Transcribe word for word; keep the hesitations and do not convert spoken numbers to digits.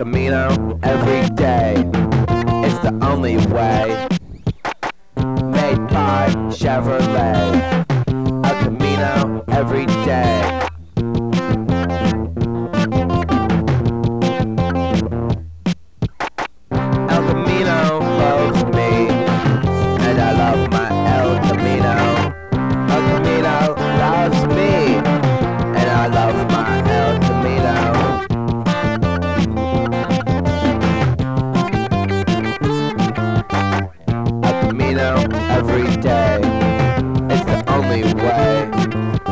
Camino every day. It's the only way. Made by Chevrolet. El Camino every day. El Camino loves me, and I love my El Camino. El Camino loves me, and I love my El Camino. El Camino every day. It's the only way.